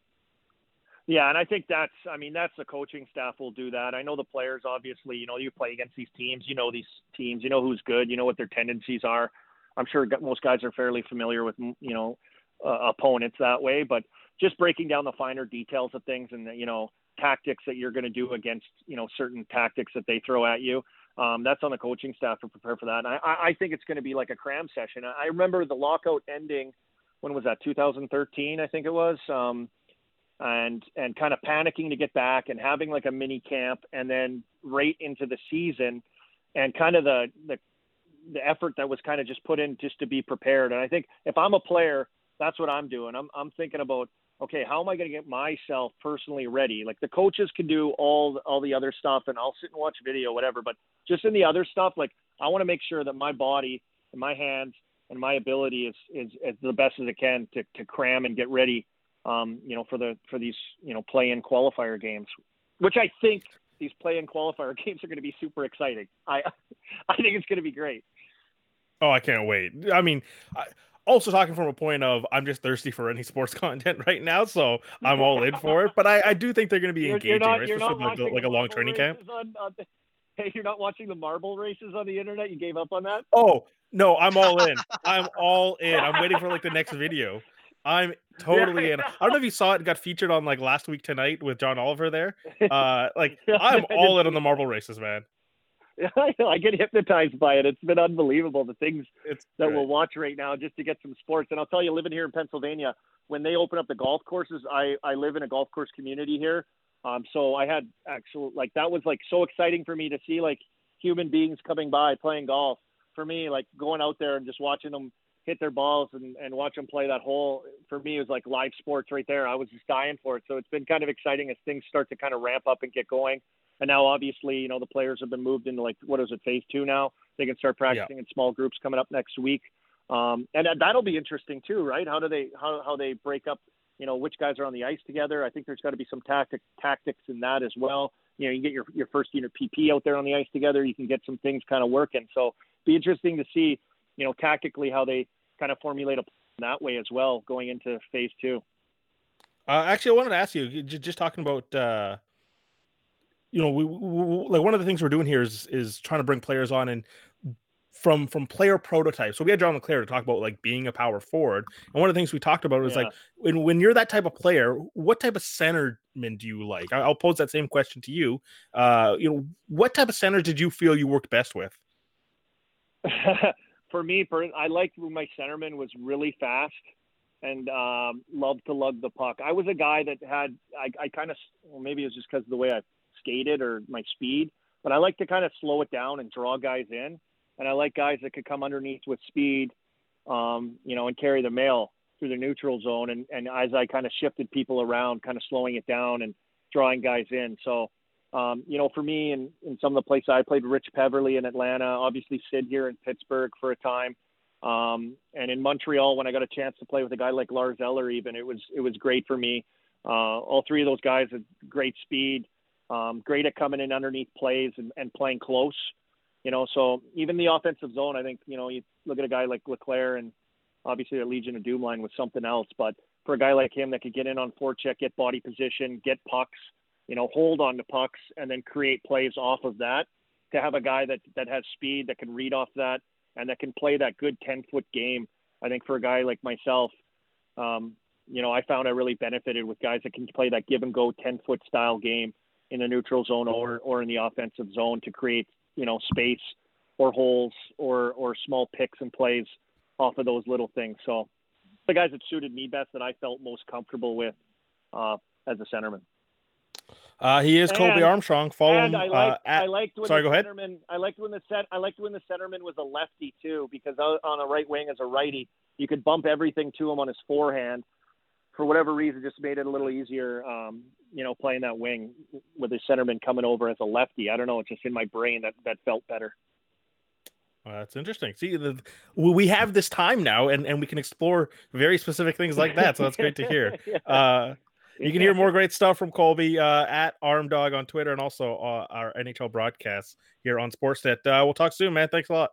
[SPEAKER 7] Yeah, and I think that's, I mean, that's the coaching staff will do that. I know the players, obviously, you know, you play against these teams, you know these teams, you know who's good, you know what their tendencies are. I'm sure most guys are fairly familiar with, you know, uh, opponents that way, but just breaking down the finer details of things and, you know, tactics that you're going to do against, you know, certain tactics that they throw at you. Um, that's on the coaching staff to prepare for that. And I, I think it's going to be like a cram session. I remember the lockout ending, when was that, two thousand thirteen, I think it was, um, and and kind of panicking to get back and having like a mini camp and then right into the season, and kind of the the, the effort that was kind of just put in just to be prepared. And I think if I'm a player, that's what I'm doing. I'm I'm thinking about, okay, how am I going to get myself personally ready? Like the coaches can do all all the other stuff, and I'll sit and watch video, whatever. But just in the other stuff, like I want to make sure that my body and my hands and my ability is is, is the best as it can to to cram and get ready. Um, you know, for the for these, you know, play-in qualifier games, which I think these play-in qualifier games are going to be super exciting. I I think it's going to be great.
[SPEAKER 2] Oh, I can't wait. I mean, I, also talking from a point of I'm just thirsty for any sports content right now, so I'm all in for it. But I, I do think they're going to be
[SPEAKER 7] You're,
[SPEAKER 2] engaging,
[SPEAKER 7] you're not,
[SPEAKER 2] right?
[SPEAKER 7] you're
[SPEAKER 2] Especially
[SPEAKER 7] not
[SPEAKER 2] like, like a long training camp.
[SPEAKER 7] On, on the, hey, you're not watching the marble races on the internet? You gave up on that?
[SPEAKER 2] Oh no, I'm all in. I'm all in. I'm waiting for like the next video. I'm totally
[SPEAKER 7] yeah.
[SPEAKER 2] in. I don't know if you saw it. It got featured on like Last Week Tonight with John Oliver there. Uh, like
[SPEAKER 7] Yeah,
[SPEAKER 2] I'm
[SPEAKER 7] I
[SPEAKER 2] all
[SPEAKER 7] did
[SPEAKER 2] in on
[SPEAKER 7] see
[SPEAKER 2] the marble races, man.
[SPEAKER 7] Yeah, I know. I get hypnotized by it. It's been unbelievable, the things
[SPEAKER 2] It's
[SPEAKER 7] that
[SPEAKER 2] great.
[SPEAKER 7] we'll watch right now just to get some sports. And I'll tell you, living here in Pennsylvania, when they open up the golf courses, I, I live in a golf course community here. Um, so I had actual, like, that was like so exciting for me to see like human beings coming by playing golf. For me, like going out there and just watching them hit their balls and, and watch them play that hole, for me, it was like live sports right there. I was just dying for it. So it's been kind of exciting as things start to kind of ramp up and get going. And now, obviously, you know, the players have been moved into like, what is it, phase two now? They can start practicing yeah. in small groups coming up next week. Um, and that'll be interesting too, right? How do they, how, how they break up, you know, which guys are on the ice together. I think there's got to be some tactic tactics in that as well. You know, you get your, your first unit P P out there on the ice together. You can get some things kind of working. So be interesting to see, you know, tactically how they kind of formulate a plan that way as well going into phase two.
[SPEAKER 2] Uh, actually, I wanted to ask you, just talking about, uh, you know, we, we, like one of the things we're doing here is is trying to bring players on and from from player prototypes. So we had John LeClair to talk about like being a power forward, and one of the things we talked about was yeah. like when when you're that type of player, what type of centerman do you like? I'll pose that same question to you. Uh, you know, what type of center did you feel you worked best with?
[SPEAKER 7] For me, I liked when my centerman was really fast and um, loved to lug the puck. I was a guy that had, I, I kind of, well, maybe it was just because of the way I skated or my speed, but I like to kind of slow it down and draw guys in. And I like guys that could come underneath with speed, um, you know, and carry the mail through the neutral zone. And, and as I kind of shifted people around, kind of slowing it down and drawing guys in. So, Um, you know, for me and in, in some of the places I played, Rich Peverly in Atlanta, obviously Sid here in Pittsburgh for a time. Um, and in Montreal, when I got a chance to play with a guy like Lars Eller, even, it was, it was great for me. Uh, all three of those guys had great speed, um, great at coming in underneath plays and, and playing close, you know, so even the offensive zone, I think, you know, you look at a guy like LeClair and, Obviously, the Legion of Doom line was something else, but for a guy like him that could get in on forecheck, get body position, get pucks, you know, hold on to pucks, and then create plays off of that, to have a guy that, that has speed, that can read off that, and that can play that good ten-foot game, I think for a guy like myself, um, you know, I found I really benefited with guys that can play that give-and-go ten-foot style game in the neutral zone or, or in the offensive zone to create, you know, space or holes or, or small picks and plays off of those little things. So the guys that suited me best, that I felt most comfortable with uh, as a centerman.
[SPEAKER 2] Uh, he is Colby
[SPEAKER 7] and,
[SPEAKER 2] Armstrong. Follow
[SPEAKER 7] and
[SPEAKER 2] him.
[SPEAKER 7] I liked,
[SPEAKER 2] uh, at,
[SPEAKER 7] I liked when
[SPEAKER 2] sorry,
[SPEAKER 7] the
[SPEAKER 2] go ahead.
[SPEAKER 7] centerman, I liked when the set, I liked when the centerman was a lefty too, because on a right wing as a righty, you could bump everything to him on his forehand. For whatever reason, just made it a little easier, um, you know, playing that wing with the centerman coming over as a lefty. I don't know. It's just in my brain that, that felt better.
[SPEAKER 2] Well, that's interesting. See, the, we have this time now, and, and we can explore very specific things like that. So that's great to hear. yeah. Uh, you can hear more great stuff from Colby uh, at Armdog on Twitter, and also uh, our N H L broadcasts here on Sportsnet. Uh, we'll talk soon, man. Thanks a lot.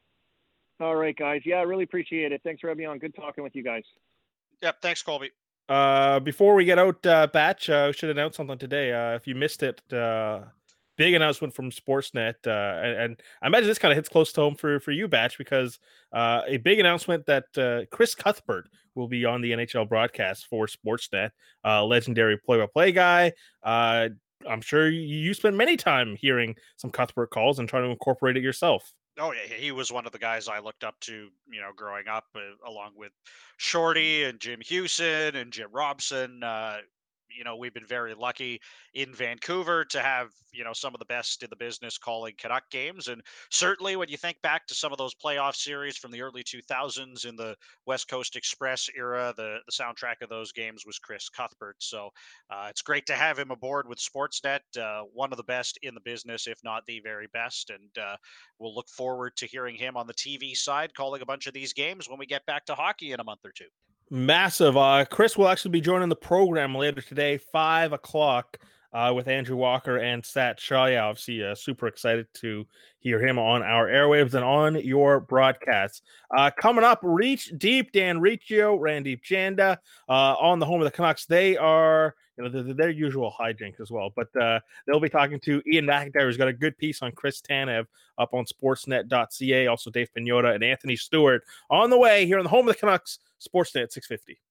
[SPEAKER 7] All right, guys. Yeah, I really appreciate it. Thanks for having me on. Good talking with you guys.
[SPEAKER 3] Yep. Thanks, Colby.
[SPEAKER 2] Uh, before we get out, uh, Batch, uh, we should announce something today. Uh, if you missed it, uh, big announcement from Sportsnet, uh, and, and I imagine this kind of hits close to home for, for you, Batch, because uh, a big announcement that uh, Chris Cuthbert will be on the N H L broadcast for Sportsnet, uh, legendary play-by-play guy. Uh, I'm sure you, you spent many time hearing some Cuthbert calls and trying to incorporate it yourself.
[SPEAKER 3] Oh yeah, he was one of the guys I looked up to, you know, growing up, uh, along with Shorty and Jim Hewson and Jim Robson. Uh, you know, we've been very lucky in Vancouver to have, you know, some of the best in the business calling Canuck games. And certainly when you think back to some of those playoff series from the early two thousands in the West Coast Express era, the, the soundtrack of those games was Chris Cuthbert. So uh, it's great to have him aboard with Sportsnet, uh, one of the best in the business, if not the very best. And uh, we'll look forward to hearing him on the T V side calling a bunch of these games when we get back to hockey in a month or two.
[SPEAKER 2] Massive. Uh, Chris will actually be joining the program later today, five o'clock, uh, with Andrew Walker and Sat Shaya. Obviously, uh, super excited to hear him on our airwaves and on your broadcasts. Uh, coming up, Reach Deep, Dan Riccio, Randeep Janda, uh, on the home of the Canucks. They are, you know, they're their usual hijinks as well, but uh, they'll be talking to Ian McIntyre, who's got a good piece on Chris Tanev up on sportsnet dot c a. Also, Dave Pagnotta and Anthony Stewart on the way here on the home of the Canucks, Sportsnet six fifty.